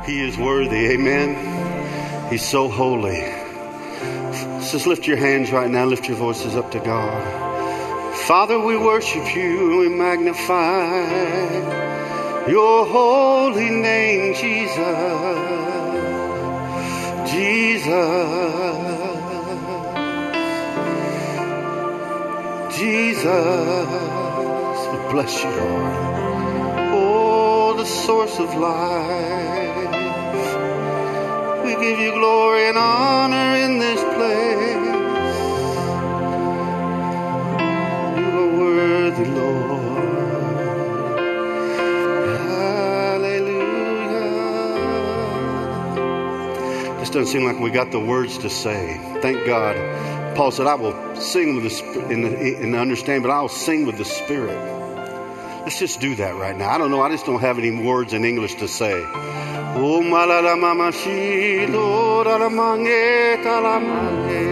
He is worthy. Amen. He's so holy. Just lift your hands right now. Lift your voices up to God. Father, we worship you. We magnify your holy name, Jesus. Jesus. Jesus. We bless you, Lord. Oh, the source of life. We give you glory and honor in this place. You are worthy, Lord. Hallelujah. This doesn't seem like we got the words to say. Thank God. Paul said, I will sing with the and understand, but I will sing with the Spirit. Let's just do that right now. I don't know. I just don't have any words in English to say. Oh, malala mama shi lo la mange talamane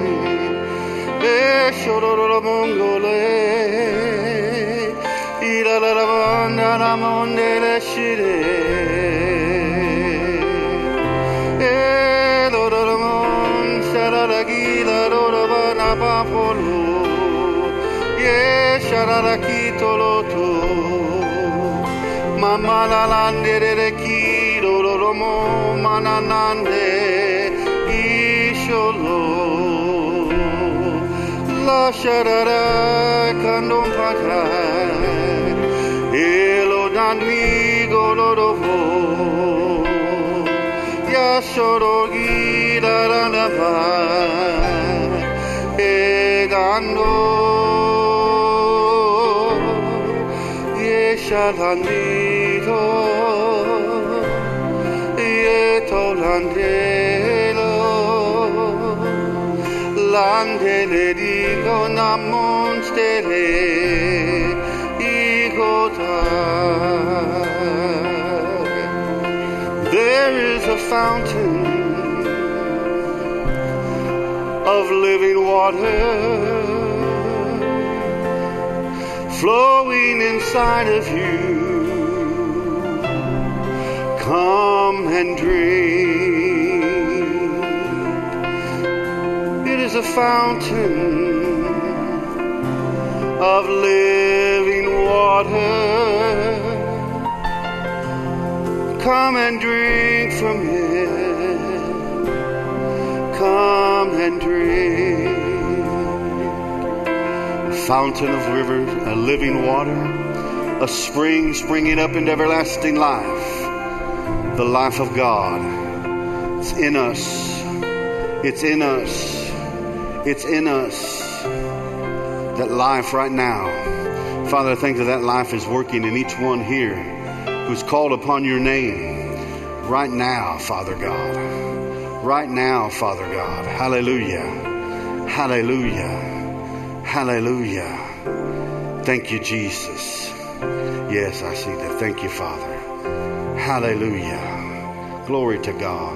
e shororo mongole ira la banda la monde le shire e lo lo mon sharara gila lo lo bana papolu ye sharara kitoloto mama la landere ki Roromo mananande isholo la sharara kandom patai elo danmi golorovo yashorogi daranava egando yeshalanito Landele digo namonstele igota. There is a fountain of living water flowing inside of you. Come and drink. It is a fountain of living water. Come and drink from it. Come and drink. A fountain of rivers, a living water, a spring springing up into everlasting life. The life of God. It's in us. It's in us. It's in us. That life right now. Father, I think that life is working in each one here who's called upon your name. Right now, Father God. Right now, Father God. Hallelujah. Hallelujah. Hallelujah. Thank you, Jesus. Yes, I see that. Thank you, Father. Hallelujah. Glory to God.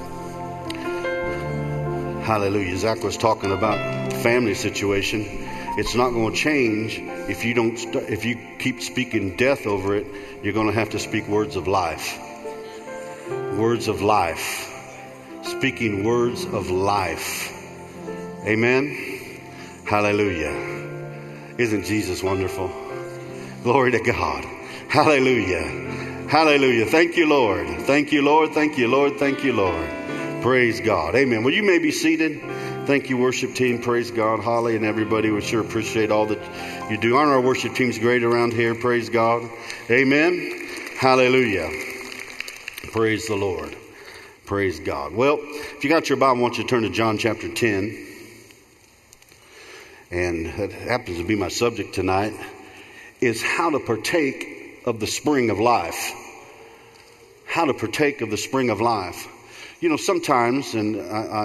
Hallelujah. Zach was talking about the family situation. It's not going to change if you keep speaking death over it. You're going to have to speak words of life. Words of life. Speaking words of life. Amen. Hallelujah. Isn't Jesus wonderful? Glory to God. Hallelujah. Hallelujah. Thank you, Lord. Thank you, Lord. Thank you, Lord. Thank you, Lord. Praise God. Amen. Well, you may be seated. Thank you, worship team. Praise God. Holly and everybody. We sure appreciate all that you do. Our worship team's great around here. Praise God. Amen. Hallelujah. Praise the Lord. Praise God. Well, if you got your Bible, I want you to turn to John chapter 10. And that happens to be my subject tonight, is how to partake of the spring of life. How to partake of the spring of life. You know, sometimes, and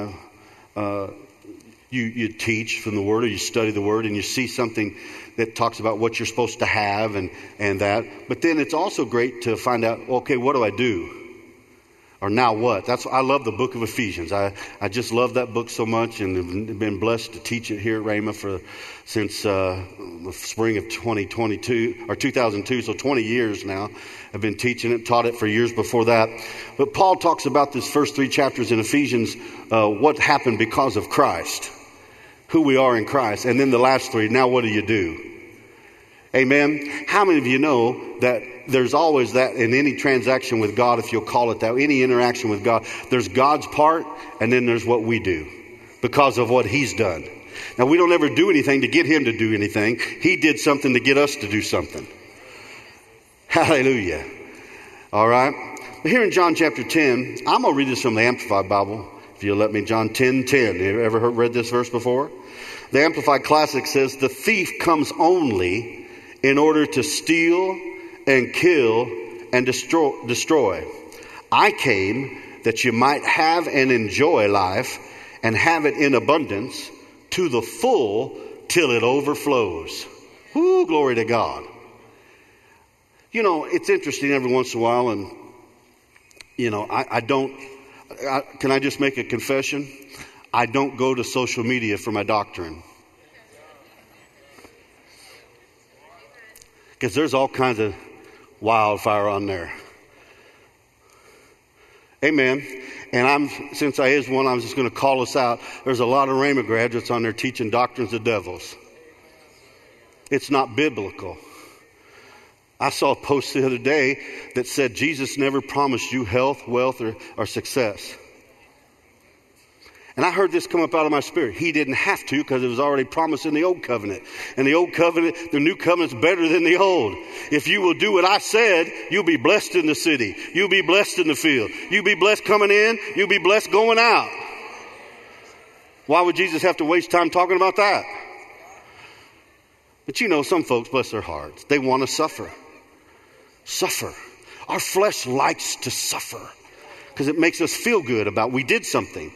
you teach from the Word, or you study the Word, and you see something that talks about what you're supposed to have and that. But then it's also great to find out, okay, what do I do? Or now what? I love the book of Ephesians. I just love that book so much, and have been blessed to teach it here at Rhema since the spring of 2022 or 2002. So 20 years now. I've been teaching it, taught it for years before that. But Paul talks about this first 3 chapters in Ephesians, what happened because of Christ, who we are in Christ, and then the last 3. Now what do you do? Amen. How many of you know that there's always that in any transaction with God, if you'll call it that, any interaction with God, there's God's part and then there's what we do because of what He's done. Now, we don't ever do anything to get Him to do anything. He did something to get us to do something. Hallelujah. All right. But here in John chapter 10, I'm going to read this from the Amplified Bible, if you'll let me. John 10:10. You ever read this verse before? The Amplified Classic says, "The thief comes only in order to steal and kill and destroy. I came that you might have and enjoy life and have it in abundance to the full till it overflows." Woo, glory to God. You know, it's interesting every once in a while, and, you know, can I just make a confession? I don't go to social media for my doctrine. Because there's all kinds of wildfire on there. Amen. And since I is one, I'm just going to call us out. There's a lot of Rhema graduates on there teaching doctrines of devils. It's not biblical. I saw a post the other day that said Jesus never promised you health, wealth, or success. And I heard this come up out of my spirit. He didn't have to, because it was already promised in the old covenant. And the old covenant, the new covenant's better than the old. If you will do what I said, you'll be blessed in the city. You'll be blessed in the field. You'll be blessed coming in. You'll be blessed going out. Why would Jesus have to waste time talking about that? But you know, some folks, bless their hearts, they want to suffer. Suffer. Our flesh likes to suffer because it makes us feel good about we did something.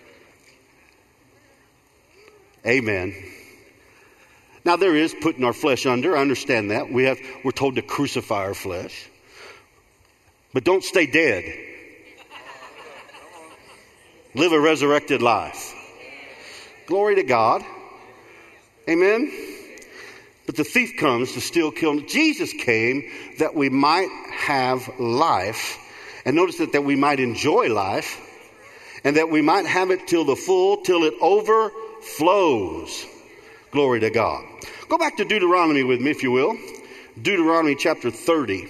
Amen. Now there is putting our flesh under. I understand that. We're told to crucify our flesh. But don't stay dead. Live a resurrected life. Glory to God. Amen. But the thief comes to steal, kill. Jesus came that we might have life. And notice that we might enjoy life. And that we might have it till the full, till it overflows. Glory to God. Go back to Deuteronomy with me, if you will. Deuteronomy chapter 30.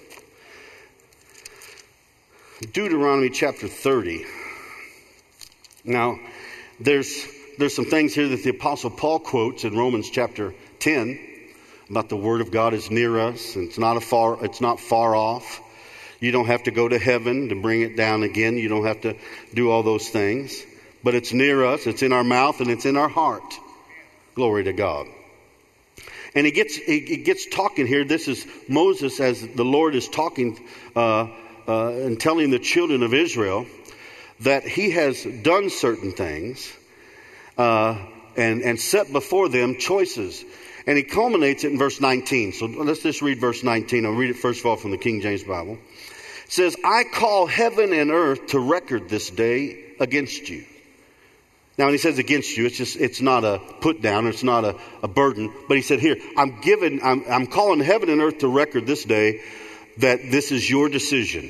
Deuteronomy chapter 30. Now, there's some things here that the Apostle Paul quotes in Romans chapter 10 about the Word of God is near us. And it's not far off. You don't have to go to heaven to bring it down again. You don't have to do all those things. But it's near us. It's in our mouth and it's in our heart. Glory to God. And he gets talking here. This is Moses as the Lord is talking and telling the children of Israel that he has done certain things and set before them choices. And he culminates it in verse 19. So let's just read verse 19. I'll read it first of all from the King James Bible. It says, "I call heaven and earth to record this day against you." Now, when he says against you, it's not a put down, it's not a burden. But he said here, I'm calling heaven and earth to record this day that this is your decision.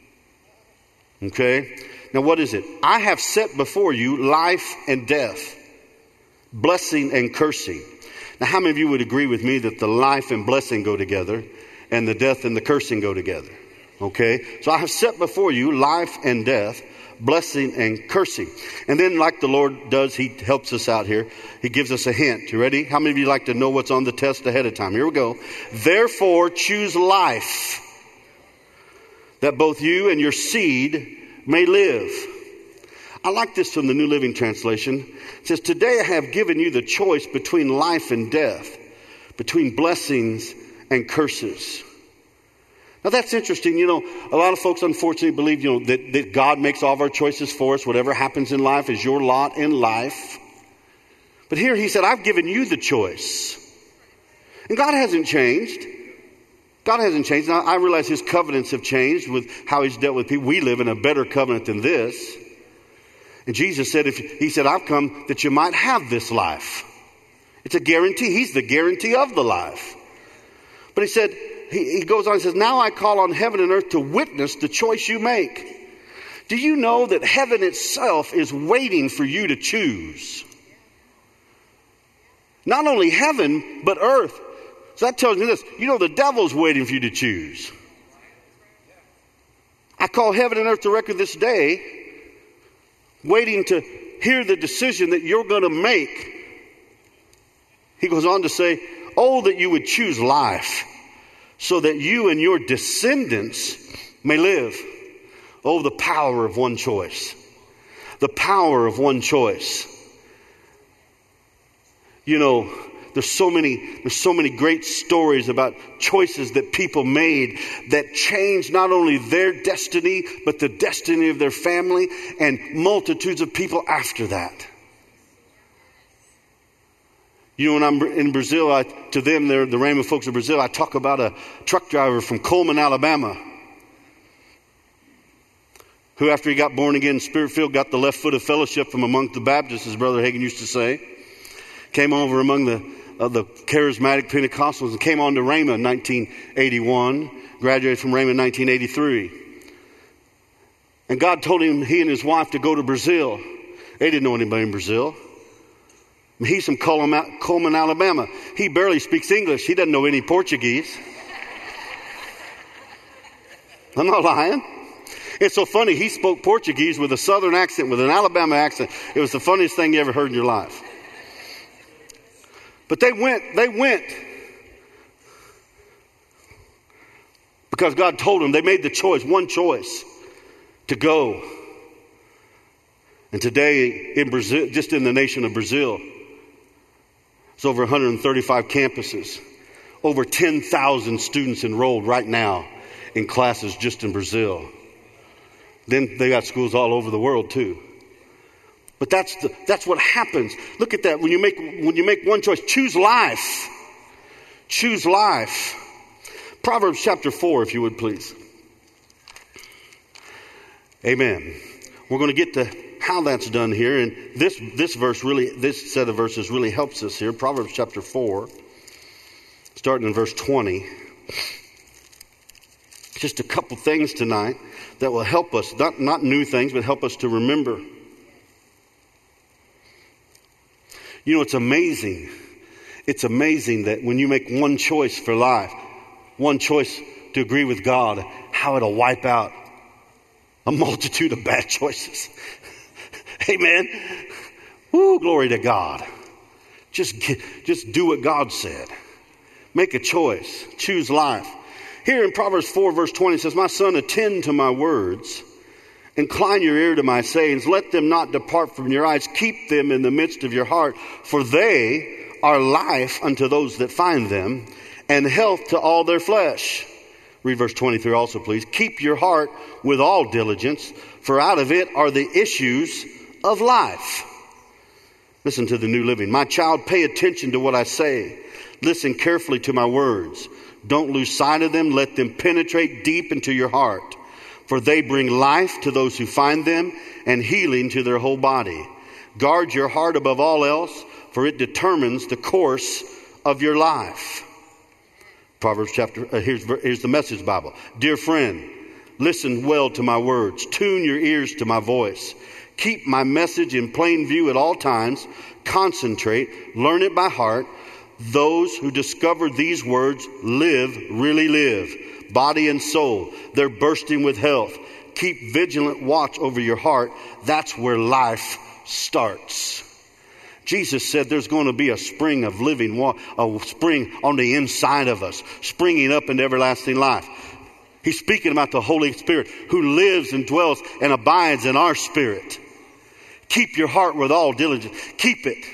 Okay? Now, what is it? "I have set before you life and death, blessing and cursing." Now, how many of you would agree with me that the life and blessing go together and the death and the cursing go together? Okay? So I have set before you life and death, blessing and cursing. And then, like the Lord does, he helps us out here. He gives us a hint. You ready? How many of you like to know what's on the test ahead of time? Here we go. "Therefore choose life, that both you and your seed may live." I like this from the New Living Translation. It says, "Today I have given you the choice between life and death, between blessings and curses." Now that's interesting. You know, a lot of folks unfortunately believe, that God makes all of our choices for us. Whatever happens in life is your lot in life. But here he said, I've given you the choice. And God hasn't changed. God hasn't changed. Now, I realize his covenants have changed with how he's dealt with people. We live in a better covenant than this. And Jesus said, he said, I've come that you might have this life. It's a guarantee. He's the guarantee of the life. But he said, he goes on and says, now I call on heaven and earth to witness the choice you make. Do you know that heaven itself is waiting for you to choose? Not only heaven, but earth. So that tells me this. You know, the devil's waiting for you to choose. I call heaven and earth to record this day, waiting to hear the decision that you're going to make. He goes on to say, oh, that you would choose life so that you and your descendants may live. Oh, the power of one choice. The power of one choice. You know, there's so many great stories about choices that people made that changed not only their destiny, but the destiny of their family and multitudes of people after that. You know, when I'm in Brazil, to them, they're the Rhema folks of Brazil, I talk about a truck driver from Coleman, Alabama, who after he got born again, Spirit-filled, got the left foot of fellowship from among the Baptists, as Brother Hagin used to say, came over among the charismatic Pentecostals and came on to Rhema in 1981, graduated from Rhema in 1983. And God told him, he and his wife, to go to Brazil. They didn't know anybody in Brazil. He's from Coleman, Alabama. He barely speaks English. He doesn't know any Portuguese. I'm not lying. It's so funny. He spoke Portuguese with a southern accent, with an Alabama accent. It was the funniest thing you ever heard in your life. But they went because God told them. They made the choice, one choice, to go. And today in Brazil, just in the nation of Brazil, it's over 135 campuses, over 10,000 students enrolled right now in classes just in Brazil. Then they got schools all over the world too. But that's what happens. Look at that. When you make one choice, choose life. Choose life. Proverbs chapter 4, if you would please. Amen. We're going to get to how that's done here, and this set of verses really helps us here. Proverbs chapter 4, starting in verse 20. Just a couple things tonight that will help us, not new things, but help us to remember. You know, it's amazing. It's amazing that when you make one choice for life, one choice to agree with God, how it'll wipe out a multitude of bad choices. Amen. Woo, glory to God. Just do what God said. Make a choice. Choose life. Here in Proverbs 4 verse 20 it says, my son, attend to my words. Incline your ear to my sayings. Let them not depart from your eyes. Keep them in the midst of your heart. For they are life unto those that find them, and health to all their flesh. Read verse 23 also, please. Keep your heart with all diligence, for out of it are the issues of life. Listen to the New Living. My child, pay attention to what I say. Listen carefully to my words. Don't lose sight of them. Let them penetrate deep into your heart. For they bring life to those who find them, and healing to their whole body. Guard your heart above all else, for it determines the course of your life. Proverbs chapter, here's the Message Bible. Dear friend, listen well to my words. Tune your ears to my voice. Keep my message in plain view at all times. Concentrate, learn it by heart. Those who discover these words really live. Body and soul, they're bursting with health. Keep vigilant watch over your heart. That's where life starts. Jesus said there's going to be a spring of living water, a spring on the inside of us, springing up into everlasting life. He's speaking about the Holy Spirit who lives and dwells and abides in our spirit. Keep your heart with all diligence. Keep it.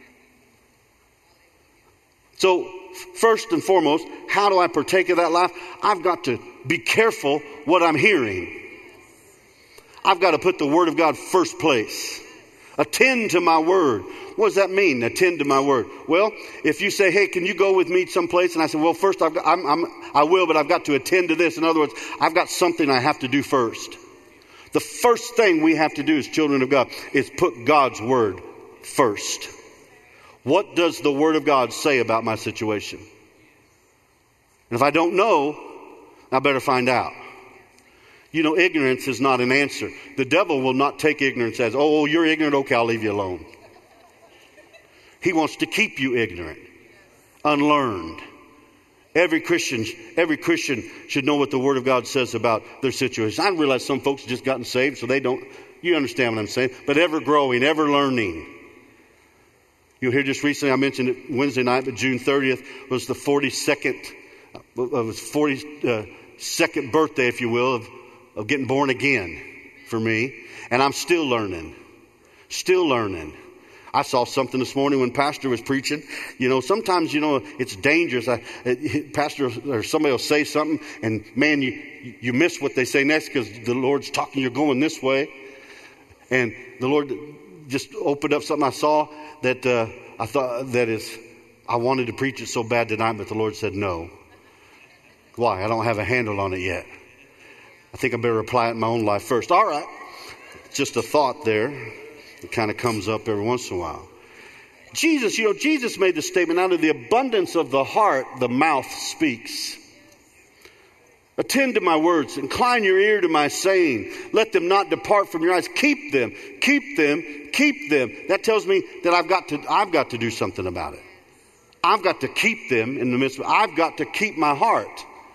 So, first and foremost, how do I partake of that life? I've got to be careful what I'm hearing. I've got to put the Word of God first place. Attend to my word. What does that mean, attend to my word? Well, if you say, hey, can you go with me someplace? And I say, well, first I will, but I've got to attend to this. In other words, I've got something I have to do first. The first thing we have to do as children of God is put God's word first. What does the word of God say about my situation? And if I don't know, I better find out. You know, ignorance is not an answer. The devil will not take ignorance as, oh, you're ignorant, okay, I'll leave you alone. He wants to keep you ignorant, unlearned. Every Christian should know what the Word of God says about their situation. I realize some folks have just gotten saved, so they don't, you understand what I'm saying, but ever growing, ever learning. You'll hear just recently, I mentioned it Wednesday night, but June 30th was the 42nd birthday, if you will, of getting born again for me. And I'm still learning. Still learning. I saw something this morning when Pastor was preaching. You know, sometimes, you know, it's dangerous. Pastor or somebody will say something and man, you miss what they say next because the Lord's talking, you're going this way. And the Lord just opened up something I saw that I thought I wanted to preach it so bad tonight, but the Lord said no. Why? I don't have a handle on it yet. I think I better apply it in my own life first. All right. Just a thought there. It kind of comes up every once in a while. Jesus made the statement, out of the abundance of the heart, the mouth speaks. Attend to my words. Incline your ear to my saying. Let them not depart from your eyes. Keep them. Keep them. Keep them. That tells me that I've got to do something about it. I've got to keep them in the midst of, I've got to keep my heart.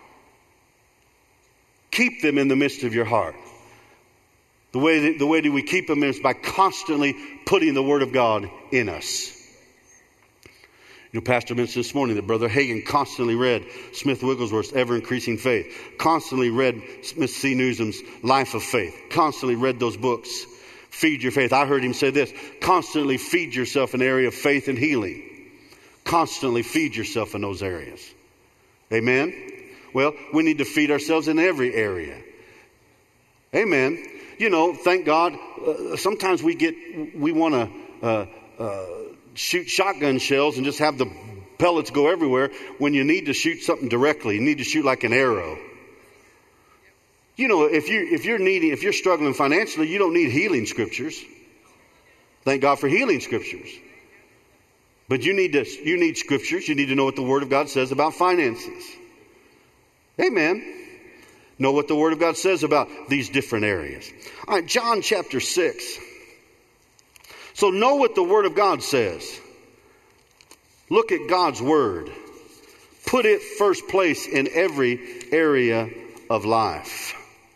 Keep them in the midst of your heart. The way that we keep them is by constantly putting the Word of God in us. You know, Pastor mentioned this morning that Brother Hagin constantly read Smith Wigglesworth's Ever Increasing Faith. Constantly read Smith C. Newsom's Life of Faith. Constantly read those books. Feed your faith. I heard him say this. Constantly feed yourself in an area of faith and healing. Constantly feed yourself in those areas. Amen? Well, we need to feed ourselves in every area. Amen. You know, thank God, sometimes we want to shoot shotgun shells and just have the pellets go everywhere when you need to shoot something directly. You need to shoot like an arrow. You know, if you're struggling financially, you don't need healing scriptures. Thank God for healing scriptures. But you need scriptures. You need to know what the Word of God says about finances. Amen. Know what the Word of God says about these different areas. All right, John chapter 6. So know what the Word of God says. Look at God's Word. Put it first place in every area of life.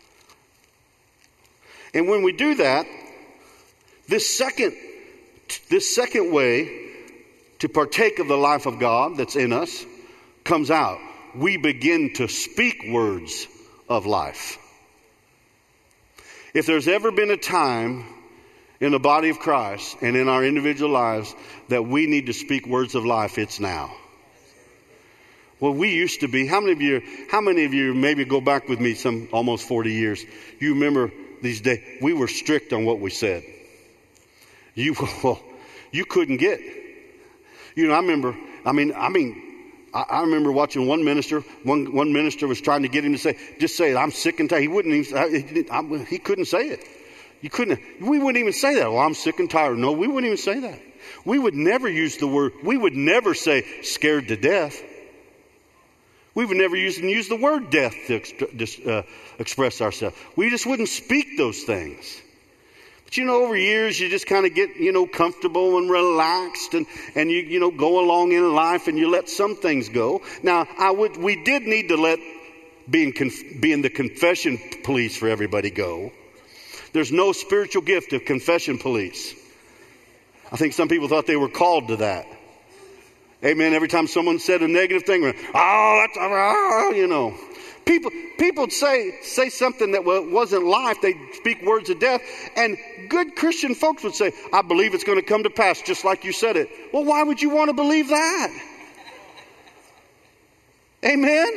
And when we do that, this second way to partake of the life of God that's in us comes out. We begin to speak words of life. If there's ever been a time in the body of Christ and in our individual lives that we need to speak words of life, it's now. Well, we used to be, how many of you maybe go back with me some almost 40 years, you remember these days, we were strict on what we said. You couldn't get. You know, I remember watching one minister was trying to get him to say it, I'm sick and tired. He wouldn't even, he couldn't say it. We wouldn't even say that. Well, I'm sick and tired. No, we wouldn't even say that. We would never use the word, we would never say scared to death. We would never use the word death to express ourselves. We just wouldn't speak those things. But you know, over years, you just kind of get, comfortable and relaxed and you go along in life and you let some things go. Now, we did need to let being the confession police for everybody go. There's no spiritual gift of confession police. I think some people thought they were called to that. Amen. Every time someone said a negative thing, People say something that wasn't life. They speak words of death. And good Christian folks would say, I believe it's going to come to pass just like you said it. Well, why would you want to believe that? Amen?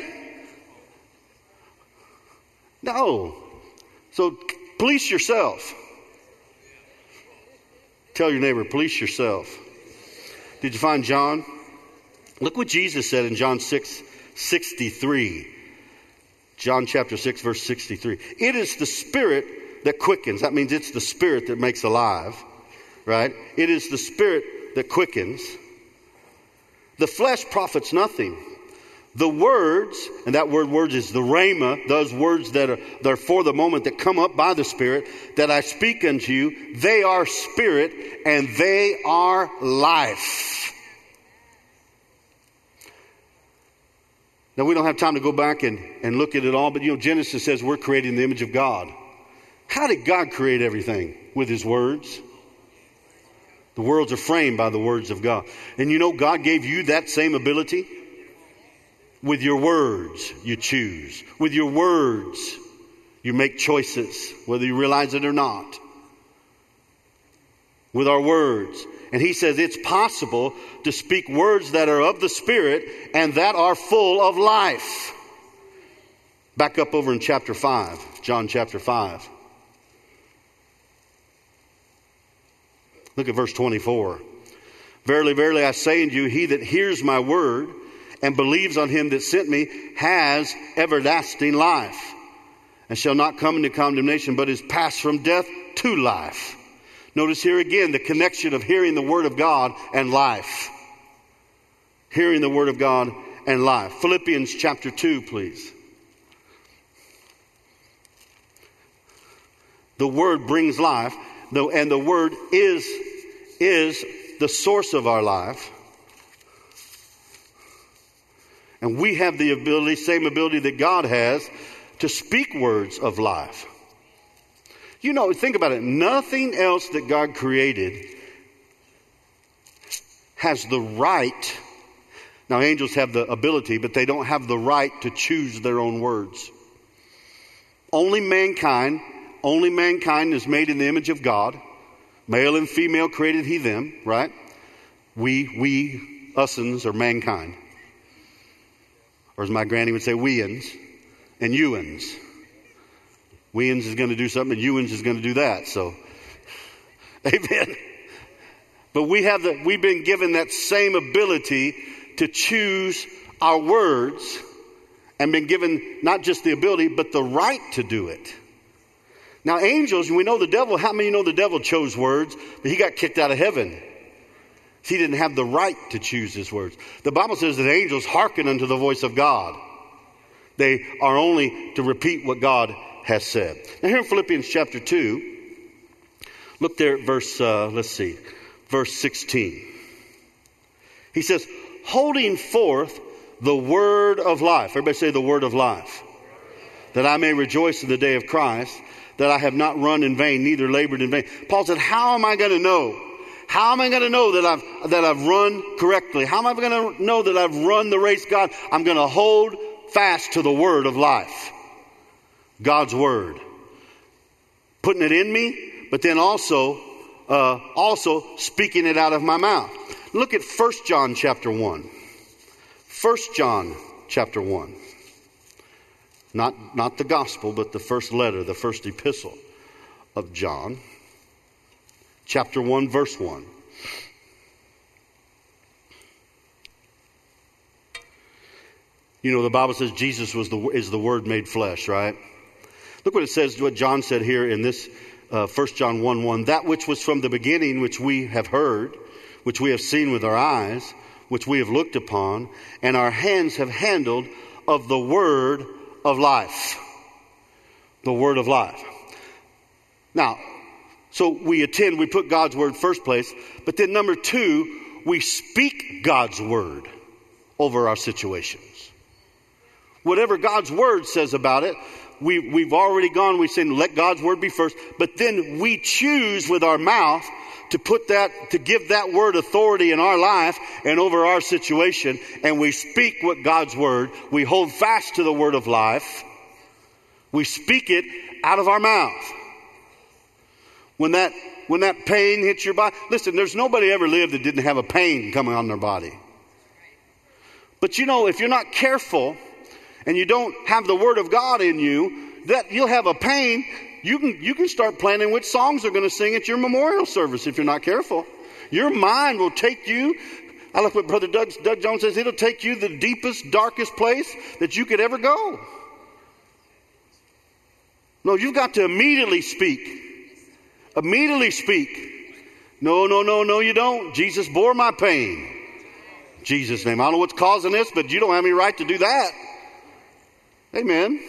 No. So police yourself. Tell your neighbor, police yourself. Did you find John? Look what Jesus said in John 6:63. John chapter 6, verse 63. It is the Spirit that quickens. That means it's the Spirit that makes alive, right? It is the Spirit that quickens. The flesh profits nothing. The words, and that word words is the rhema, those words that are for the moment that come up by the Spirit, that I speak unto you, they are spirit and they are life. Now we don't have time to go back and look at it all, but Genesis says we're created in the image of God. How did God create everything? With His words. The worlds are framed by the words of God. And God gave you that same ability. With your words, you choose. With your words, you make choices, whether you realize it or not. With our words. And He says it's possible to speak words that are of the Spirit and that are full of life. Back up over in chapter 5, John chapter 5. Look at verse 24. Verily, verily, I say unto you, he that hears my word and believes on Him that sent me has everlasting life, and shall not come into condemnation, but is passed from death to life. Notice here again the connection of hearing the Word of God and life. Hearing the Word of God and life. Philippians chapter 2, please. The Word brings life, and the Word is the source of our life. And we have the ability, same ability that God has, to speak words of life. Think about it. Nothing else that God created has the right. Now, angels have the ability, but they don't have the right to choose their own words. Only mankind is made in the image of God. Male and female created He them, right? We, us'uns, are mankind. Or as my granny would say, we'uns and you'uns. We'uns is going to do something and you'uns is going to do that. So, amen. But we've been given that same ability to choose our words and been given not just the ability, but the right to do it. Now angels, we know the devil, how many know the devil chose words, but he got kicked out of heaven. He didn't have the right to choose his words. The Bible says that angels hearken unto the voice of God. They are only to repeat what God has said. Now here in Philippians chapter 2, look there at verse 16. He says, holding forth the word of life. Everybody say the word of life. That I may rejoice in the day of Christ, that I have not run in vain, neither labored in vain. Paul said, how am I going to know? How am I going to know that I've run correctly? How am I going to know that I've run the race, God? I'm going to hold fast to the word of life. God's word. Putting it in me, but then also speaking it out of my mouth. Look at 1 John chapter 1. 1 John chapter 1. Not the gospel, but the first letter, the first epistle of John. Chapter 1, verse 1. The Bible says Jesus is the Word made flesh, right? Look what it says, what John said here in this 1 John 1:1. That which was from the beginning, which we have heard, which we have seen with our eyes, which we have looked upon, and our hands have handled of the word of life. The word of life. Now, so we put God's word first place, but then number 2, we speak God's word over our situations. Whatever God's word says about it, we've already gone, we said let God's word be first, but then we choose with our mouth to give that word authority in our life and over our situation, and we speak what God's word, we hold fast to the word of life, we speak it out of our mouth. When that pain hits your body, listen, there's nobody ever lived that didn't have a pain coming on their body. But if you're not careful and you don't have the word of God in you, that you'll have a pain you can start planning which songs they're going to sing at your memorial service if you're not careful. Your mind will take you. I like what Brother Doug Jones says. It'll take you the deepest, darkest place that you could ever go. No, you've got to immediately speak. Immediately speak. No, you don't. Jesus bore my pain. In Jesus' name. I don't know what's causing this, but you don't have any right to do that. Amen.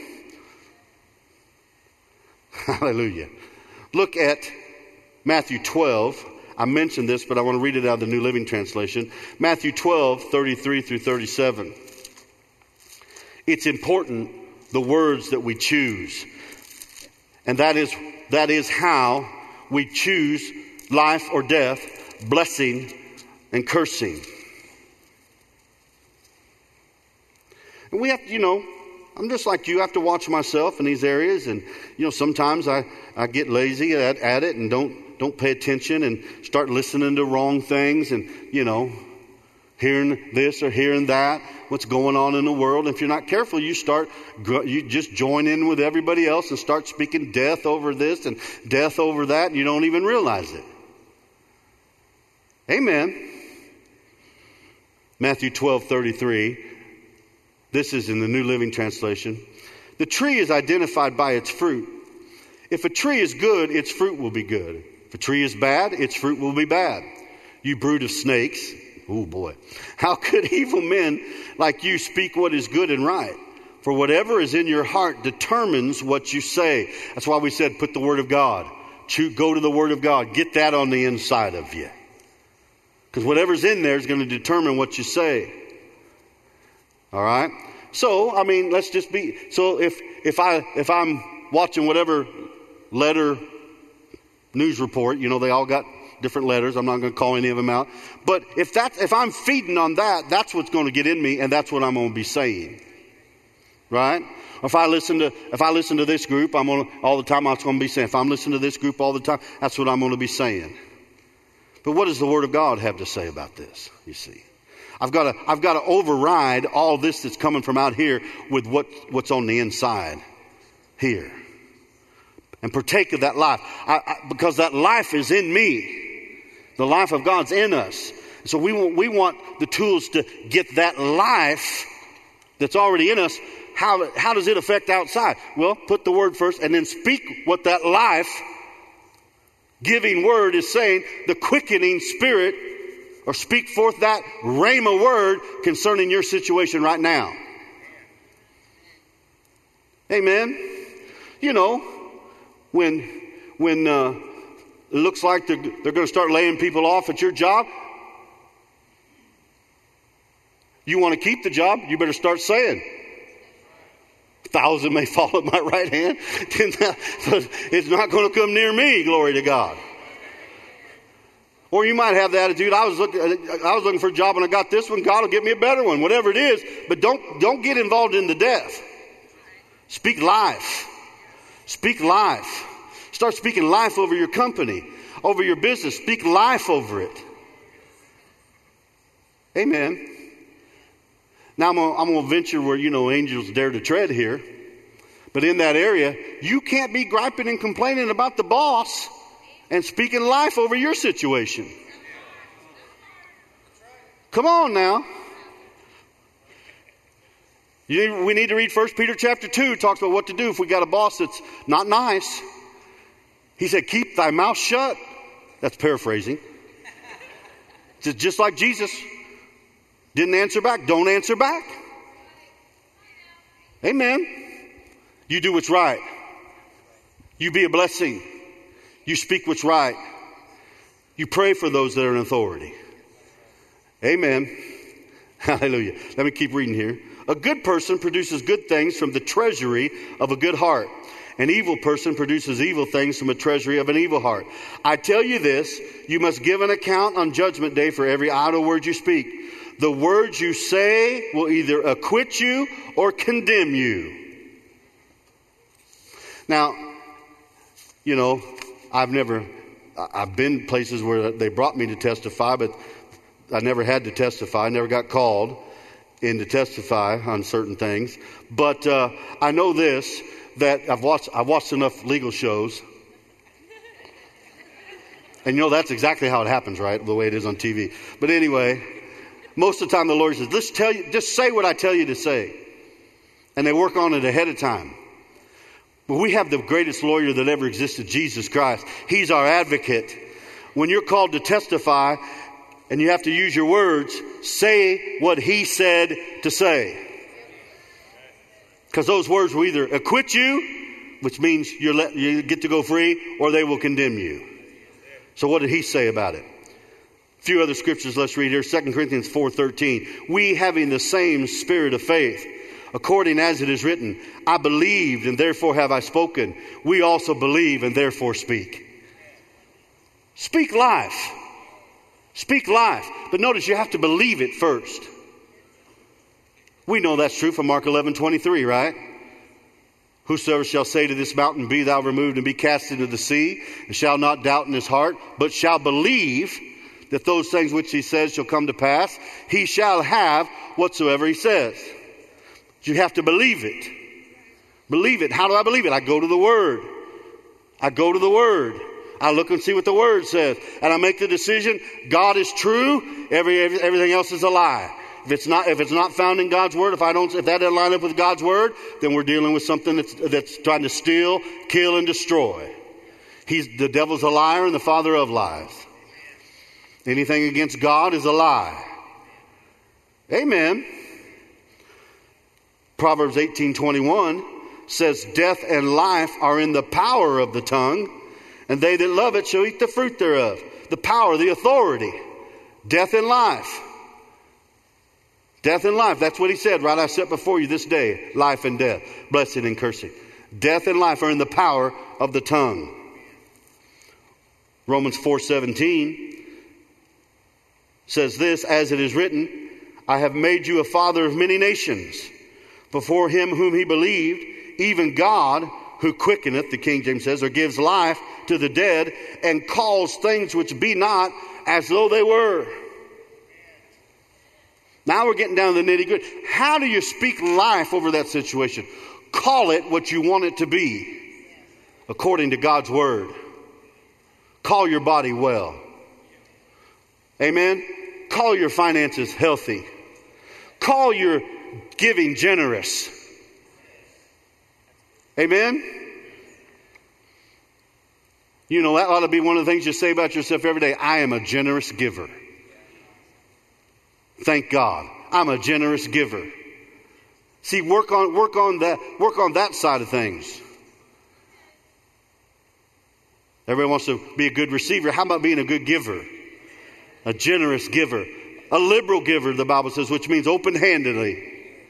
Hallelujah. Look at Matthew 12. I mentioned this, but I want to read it out of the New Living Translation. Matthew 12, 33 through 37. It's important, the words that we choose. And that is how we choose life or death, blessing and cursing. And we have to, I'm just like you. I have to watch myself in these areas. And, sometimes I get lazy at it and don't pay attention and start listening to wrong things and, hearing this or hearing that, what's going on in the world. And if you're not careful, you just join in with everybody else and start speaking death over this and death over that, and you don't even realize it. Amen. Matthew 12:33. This is in the New Living Translation. The tree is identified by its fruit. If a tree is good, its fruit will be good. If a tree is bad, its fruit will be bad. You brood of snakes. Oh boy. How could evil men like you speak what is good and right? For whatever is in your heart determines what you say. That's why we said put the Word of God. Go to the Word of God. Get that on the inside of you. Because whatever's in there is going to determine what you say. All right? So, let's just be... So if I'm watching whatever letter news report, they all got different letters. I'm not going to call any of them out. But if I'm feeding on that, that's what's going to get in me, and that's what I'm going to be saying. Right? If I listen to this group, all the time that's going to be saying. If I'm listening to this group all the time, that's what I'm going to be saying. But what does the Word of God have to say about this? You see, I've got to override all this that's coming from out here with what's on the inside here, and partake of that life, because that life is in me. The life of God's in us. So we want the tools to get that life that's already in us. How does it affect outside? Well, put the Word first and then speak what that life-giving Word is saying, the quickening Spirit, or speak forth that rhema word concerning your situation right now. Amen. When it looks like they're going to start laying people off at your job, you want to keep the job, you better start saying, 1,000 may fall at my right hand, but it's not going to come near me, glory to God. Or you might have the attitude, I was looking for a job and I got this one, God will get me a better one, whatever it is, but don't get involved in the death. Speak life. Speak life. Start speaking life over your company, over your business. Speak life over it. Amen. Now I'm going to venture where, angels dare to tread here. But in that area, you can't be griping and complaining about the boss and speaking life over your situation. Come on now. We need to read 1 Peter chapter 2. It talks about what to do if we got a boss that's not nice. He said, keep thy mouth shut. That's paraphrasing. Just like Jesus didn't answer back. Don't answer back. Amen. You do what's right. You be a blessing. You speak what's right. You pray for those that are in authority. Amen. Hallelujah. Let me keep reading here. A good person produces good things from the treasury of a good heart. An evil person produces evil things from a treasury of an evil heart. I tell you this, you must give an account on Judgment Day for every idle word you speak. The words you say will either acquit you or condemn you. Now, I've been places where they brought me to testify, but I never had to testify. I never got called. in to testify on certain things. But I know this, that I've watched enough legal shows. And you know that's exactly how it happens, right? The way it is on TV. But anyway, most of the time the lawyer says, just say what I tell you to say. And they work on it ahead of time. But we have the greatest lawyer that ever existed, Jesus Christ. He's our advocate. When you're called to testify and you have to use your words, say what he said to say. Because those words will either acquit you, which means you get to go free, or they will condemn you. So what did he say about it? A few other scriptures let's read here. 2 Corinthians 4:13. We having the same spirit of faith, according as it is written, I believed and therefore have I spoken. We also believe and therefore speak. Speak life. Speak life. But notice you have to believe it first. We know that's true from Mark 11:23, right? Whosoever shall say to this mountain, be thou removed and be cast into the sea, and shall not doubt in his heart, but shall believe that those things which he says shall come to pass, he shall have whatsoever he says. You have to believe it. Believe it. How do I believe it? I go to the Word. I go to the Word. I look and see what the Word says. And I make the decision, God is true, everything else is a lie. If it's not found in God's Word, if that doesn't line up with God's Word, then we're dealing with something that's trying to steal, kill, and destroy. The devil's a liar and the father of lies. Anything against God is a lie. Amen. Proverbs 18:21 says, death and life are in the power of the tongue, and they that love it shall eat the fruit thereof. The power, the authority. Death and life. Death and life. That's what he said. Right, I set before you this day, life and death, blessing and cursing. Death and life are in the power of the tongue. Romans 4:17 says this, as it is written, I have made you a father of many nations, before him whom he believed, even God, who quickeneth, the King James says, or gives life to the dead, and calls things which be not as though they were. Now we're getting down to the nitty-gritty. How do you speak life over that situation? Call it what you want it to be, according to God's Word. Call your body well. Amen? Call your finances healthy. Call your giving generous. Amen? You know, that ought to be one of the things you say about yourself every day. I am a generous giver. Thank God. I'm a generous giver. See, work on that side of things. Everybody wants to be a good receiver. How about being a good giver? A generous giver. A liberal giver, the Bible says, which means open-handedly.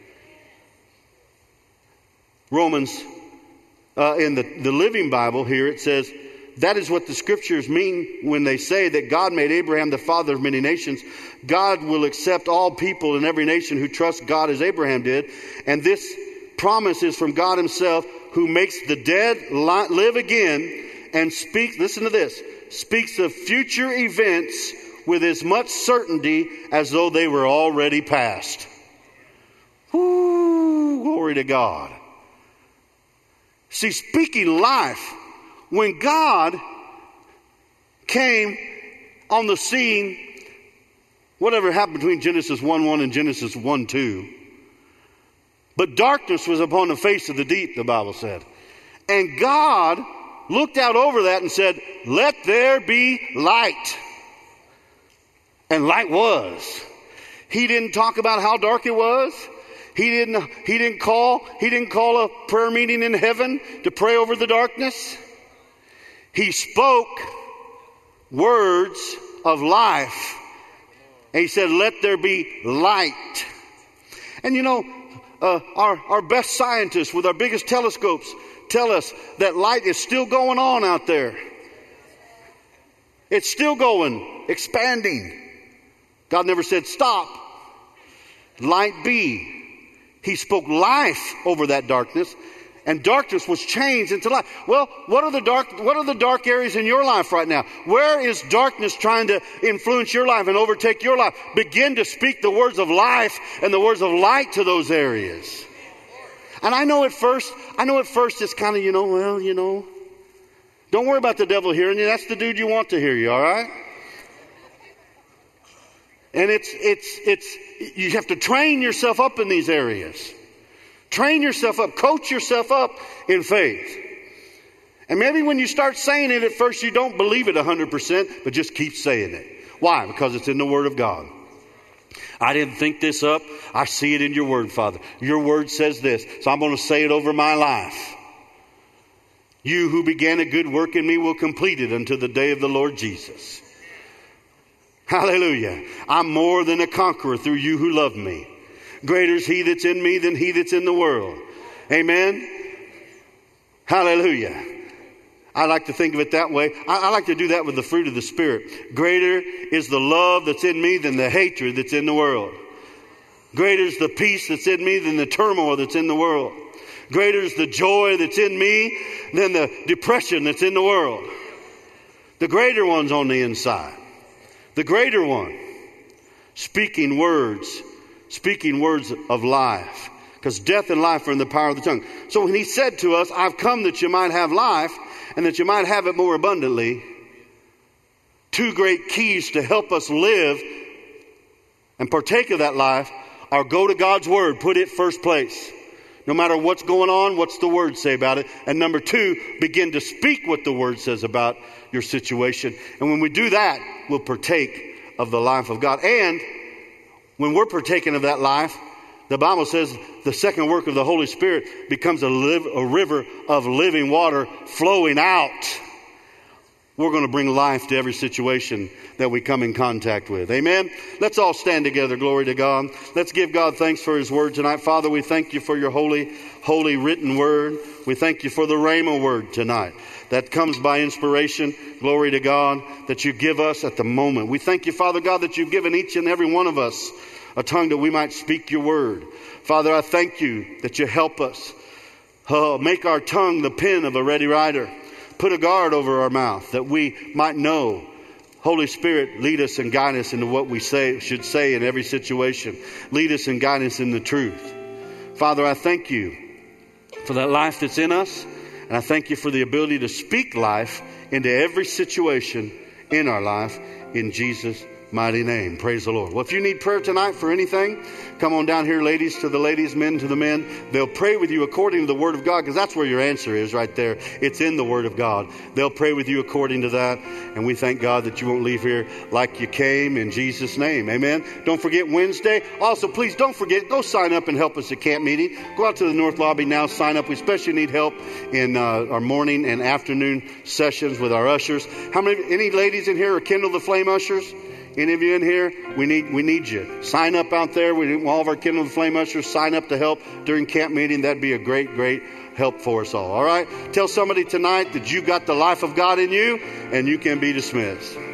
Romans, in the Living Bible here, it says, that is what the scriptures mean when they say that God made Abraham the father of many nations. God will accept all people in every nation who trust God as Abraham did. And this promise is from God himself, who makes the dead live again and listen to this, speaks of future events with as much certainty as though they were already past. Woo, glory to God. See, speaking life, when God came on the scene, whatever happened between Genesis 1:1 and Genesis 1:2, but darkness was upon the face of the deep, the Bible said. And God looked out over that and said, let there be light. And light was. He didn't talk about how dark it was. He didn't call a prayer meeting in heaven to pray over the darkness. He spoke words of life. And he said, let there be light. And you know, our best scientists with our biggest telescopes tell us that light is still going on out there. It's still going, expanding. God never said stop. Light be. He spoke life over that darkness, And darkness was changed into light. Well, what are the dark areas in your life right now? Where is darkness trying to influence your life and overtake your life? Begin to speak the words of life and the words of light to those areas. And I know at first it's kind of, don't worry about the devil hearing you. That's the dude you want to hear you, all right? And you have to train yourself up in these areas. Train yourself up. Coach yourself up in faith. And maybe when you start saying it at first, you don't believe it 100%, but just keep saying it. Why? Because it's in the Word of God. I didn't think this up. I see it in your Word, Father. Your Word says this, so I'm going to say it over my life. You who began a good work in me will complete it until the day of the Lord Jesus. Hallelujah. I'm more than a conqueror through you who love me. Greater is he that's in me than he that's in the world. Amen. Hallelujah. I like to think of it that way. I like to do that with the fruit of the Spirit. Greater is the love that's in me than the hatred that's in the world. Greater is the peace that's in me than the turmoil that's in the world. Greater is the joy that's in me than the depression that's in the world. The greater one's on the inside. The greater one. Speaking words of life. Because death and life are in the power of the tongue. So when he said to us, I've come that you might have life and that you might have it more abundantly, two great keys to help us live and partake of that life are go to God's Word, put it first place. No matter what's going on, what's the Word say about it? And number two, begin to speak what the Word says about your situation. And when we do that, we'll partake of the life of God. And when we're partaking of that life, the Bible says the second work of the Holy Spirit becomes a river of living water flowing out. We're going to bring life to every situation that we come in contact with. Amen? Let's all stand together. Glory to God. Let's give God thanks for His Word tonight. Father, we thank you for your holy, holy written Word. We thank you for the Rhema Word tonight that comes by inspiration. Glory to God, that you give us at the moment. We thank you, Father God, that you've given each and every one of us a tongue that we might speak your word. Father, I thank you that you help us. Make our tongue the pen of a ready writer. Put a guard over our mouth that we might know. Holy Spirit, lead us and guide us into what we should say in every situation. Lead us and guide us in the truth. Father, I thank you for that life that's in us. And I thank you for the ability to speak life into every situation in our life. In Jesus' mighty name. Praise the Lord. Well, if you need prayer tonight for anything, come on down here, ladies to the ladies, men to the men. They'll pray with you according to the Word of God, because that's where your answer is right there. It's in the Word of God. They'll pray with you according to that. And we thank God that you won't leave here like you came, in Jesus' name. Amen. Don't forget Wednesday. Also, please don't forget, go sign up and help us at camp meeting. Go out to the North Lobby now, sign up. We especially need help in our morning and afternoon sessions with our ushers. Any ladies in here are Kindle the Flame ushers? Any of you in here? We need you. Sign up out there. All of our Kindle the Flame ushers sign up to help during camp meeting. That'd be a great, great help for us all. All right? Tell somebody tonight that you got the life of God in you, and you can be dismissed.